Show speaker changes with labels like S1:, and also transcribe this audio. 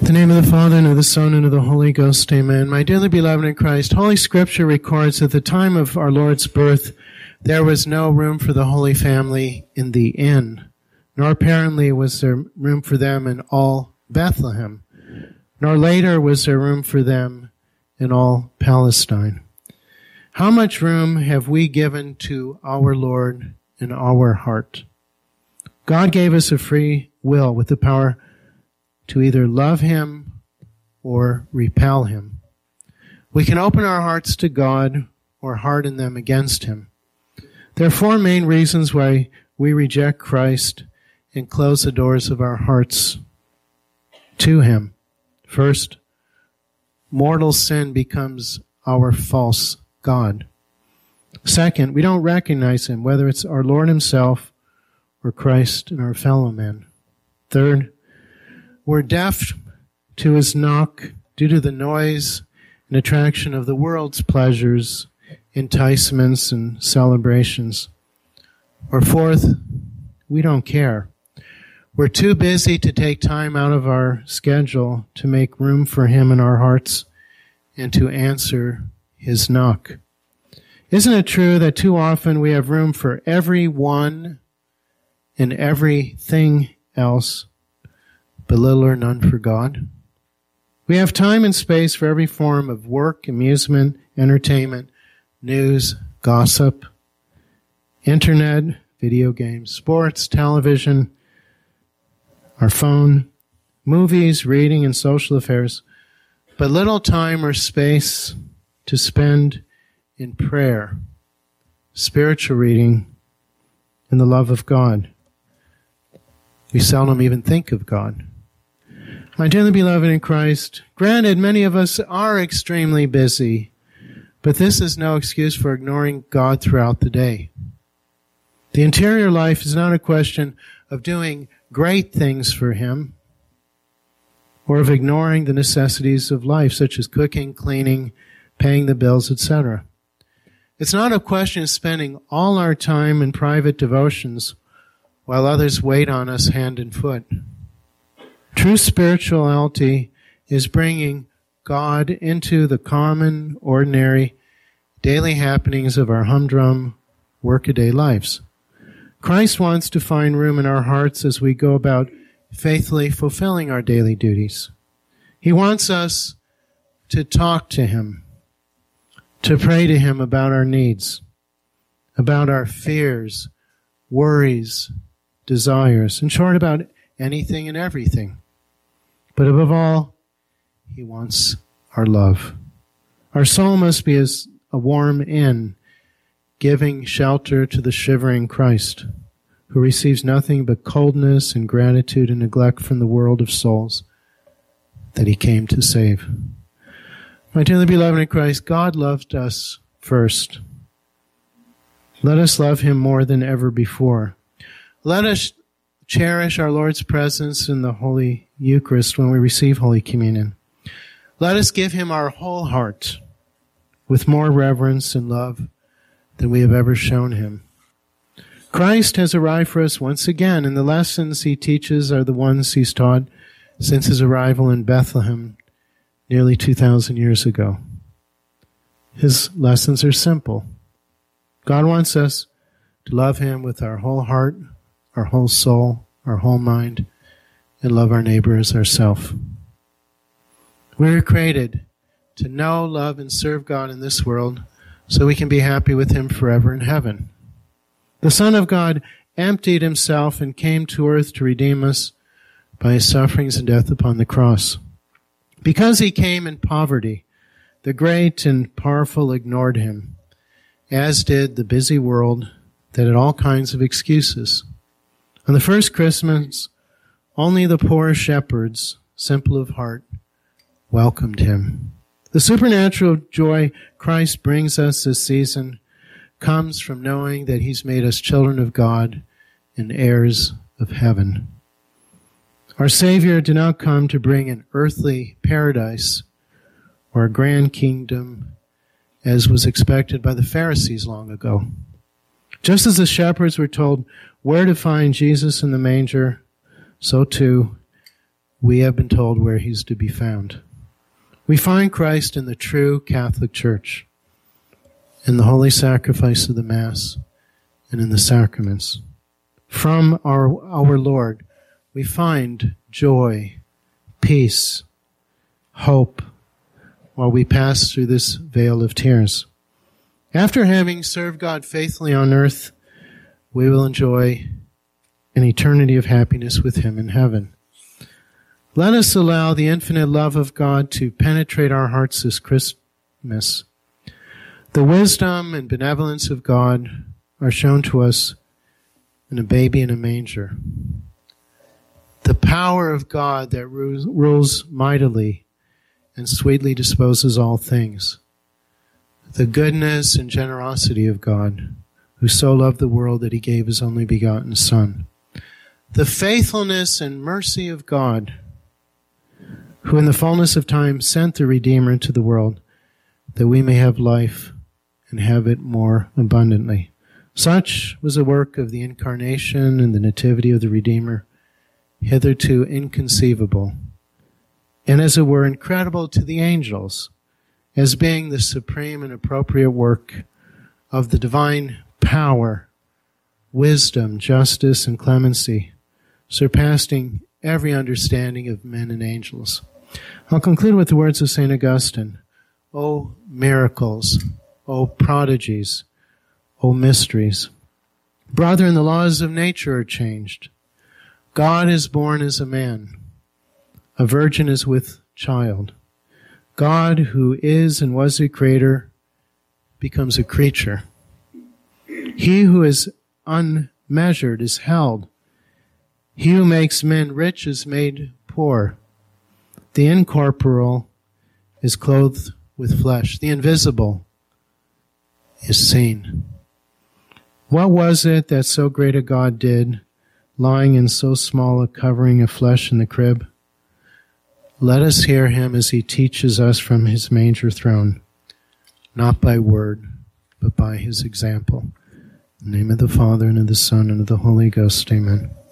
S1: In the name of the Father, and of the Son, and of the Holy Ghost, amen. My dearly beloved in Christ, Holy Scripture records at the time of our Lord's birth, there was no room for the Holy Family in the inn, nor apparently was there room for them in all Bethlehem, nor later was there room for them in all Palestine. How much room have we given to our Lord in our heart? God gave us a free will with the power to either love Him or repel Him. We can open our hearts to God or harden them against Him. There are four main reasons why we reject Christ and close the doors of our hearts to Him. First, mortal sin becomes our false God. Second, we don't recognize Him, whether it's our Lord Himself or Christ and our fellow men. Third, we're deaf to His knock due to the noise and attraction of the world's pleasures, enticements, and celebrations. Or fourth, we don't care. We're too busy to take time out of our schedule to make room for Him in our hearts and to answer His knock. Isn't it true that too often we have room for everyone and everything else, but little or none for God? We have time and space for every form of work, amusement, entertainment, news, gossip, internet, video games, sports, television, our phone, movies, reading, and social affairs, but little time or space to spend in prayer, spiritual reading, and the love of God. We seldom even think of God. My dearly beloved in Christ, granted, many of us are extremely busy, but this is no excuse for ignoring God throughout the day. The interior life is not a question of doing great things for Him or of ignoring the necessities of life, such as cooking, cleaning, paying the bills, etc. It's not a question of spending all our time in private devotions while others wait on us hand and foot. True spirituality is bringing God into the common, ordinary, daily happenings of our humdrum, workaday lives. Christ wants to find room in our hearts as we go about faithfully fulfilling our daily duties. He wants us to talk to Him, to pray to Him about our needs, about our fears, worries, desires, in short, about anything and everything. But above all, He wants our love. Our soul must be as a warm inn, giving shelter to the shivering Christ, who receives nothing but coldness, ingratitude, and neglect from the world of souls that He came to save. My dearly beloved in Christ, God loved us first. Let us love Him more than ever before. Let us cherish our Lord's presence in the Holy Eucharist when we receive Holy Communion. Let us give Him our whole heart with more reverence and love than we have ever shown Him. Christ has arrived for us once again, and the lessons He teaches are the ones He's taught since His arrival in Bethlehem nearly 2,000 years ago. His lessons are simple. God wants us to love Him with our whole heart, our whole soul, our whole mind, and love our neighbor as ourselves. We were created to know, love, and serve God in this world so we can be happy with Him forever in heaven. The Son of God emptied Himself and came to earth to redeem us by His sufferings and death upon the cross. Because He came in poverty, the great and powerful ignored Him, as did the busy world that had all kinds of excuses. On the first Christmas, only the poor shepherds, simple of heart, welcomed Him. The supernatural joy Christ brings us this season comes from knowing that He's made us children of God and heirs of heaven. Our Savior did not come to bring an earthly paradise or a grand kingdom as was expected by the Pharisees long ago. Just as the shepherds were told where to find Jesus in the manger, so too we have been told where he's to be found. We find Christ in the true Catholic Church, in the holy sacrifice of the Mass, and in the sacraments. From our Lord, we find joy, peace, hope, while we pass through this vale of tears. After having served God faithfully on earth, we will enjoy an eternity of happiness with him in heaven. Let us allow the infinite love of God to penetrate our hearts this Christmas. The wisdom and benevolence of God are shown to us in a baby in a manger. The power of God that rules mightily and sweetly disposes all things. The goodness and generosity of God, who so loved the world that he gave his only begotten Son. The faithfulness and mercy of God, who in the fullness of time sent the Redeemer into the world, that we may have life and have it more abundantly. Such was the work of the Incarnation and the Nativity of the Redeemer, hitherto inconceivable, and as it were incredible to the angels, as being the supreme and appropriate work of the divine power, wisdom, justice, and clemency, surpassing every understanding of men and angels. I'll conclude with the words of St. Augustine. O miracles, O prodigies, O mysteries. Brethren, the laws of nature are changed. God is born as a man. A virgin is with child. God, who is and was the creator, becomes a creature. He who is unmeasured is held. He who makes men rich is made poor. The incorporeal is clothed with flesh. The invisible is seen. What was it that so great a God did, lying in so small a covering of flesh in the crib? Let us hear him as he teaches us from his manger throne, not by word, but by his example. In the name of the Father, and of the Son, and of the Holy Ghost, amen.